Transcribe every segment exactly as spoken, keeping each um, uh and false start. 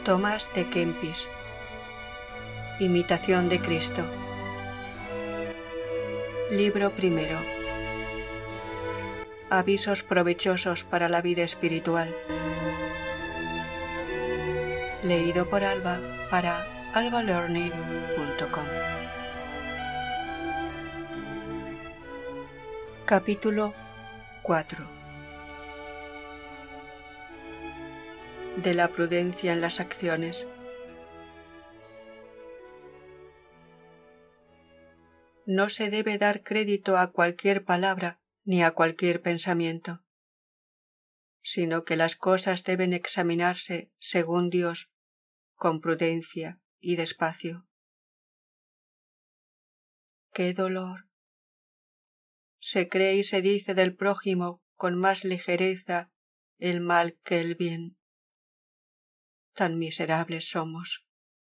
Tomás de Kempis. Imitación de Cristo. Libro primero. Avisos provechosos para la vida espiritual. Leído por Alba para alba learning punto com. Capítulo cuatro. De la prudencia en las acciones. No se debe dar crédito a cualquier palabra ni a cualquier pensamiento, sino que las cosas deben examinarse según Dios, con prudencia y despacio. ¡Qué dolor! Se cree y se dice del prójimo con más ligereza el mal que el bien. Tan miserables somos.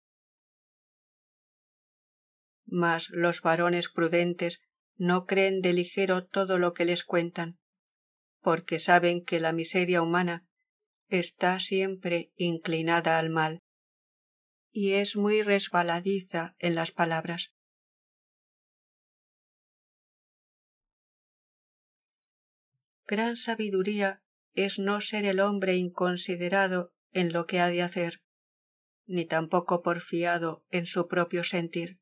Mas los varones prudentes no creen de ligero todo lo que les cuentan, porque saben que la miseria humana está siempre inclinada al mal, y es muy resbaladiza en las palabras. Gran sabiduría es no ser el hombre inconsiderado en lo que ha de hacer, ni tampoco porfiado en su propio sentir.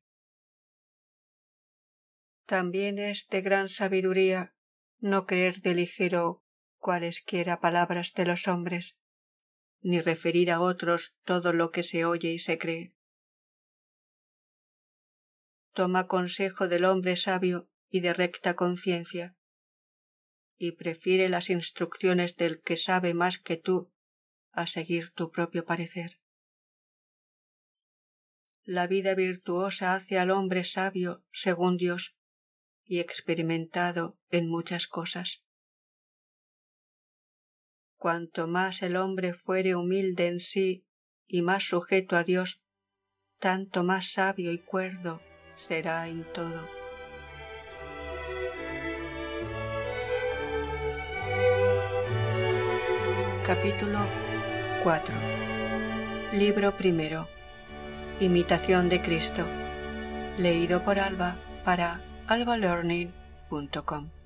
También es de gran sabiduría no creer de ligero cualesquiera palabras de los hombres, ni referir a otros todo lo que se oye y se cree. Toma consejo del hombre sabio y de recta conciencia, y prefiere las instrucciones del que sabe más que tú a seguir tu propio parecer. La vida virtuosa hace al hombre sabio según Dios y experimentado en muchas cosas. Cuanto más el hombre fuere humilde en sí y más sujeto a Dios, tanto más sabio y cuerdo será en todo. Capítulo cuatro. Libro primero. Imitación de Cristo. Leído por Alba para alba learning punto com.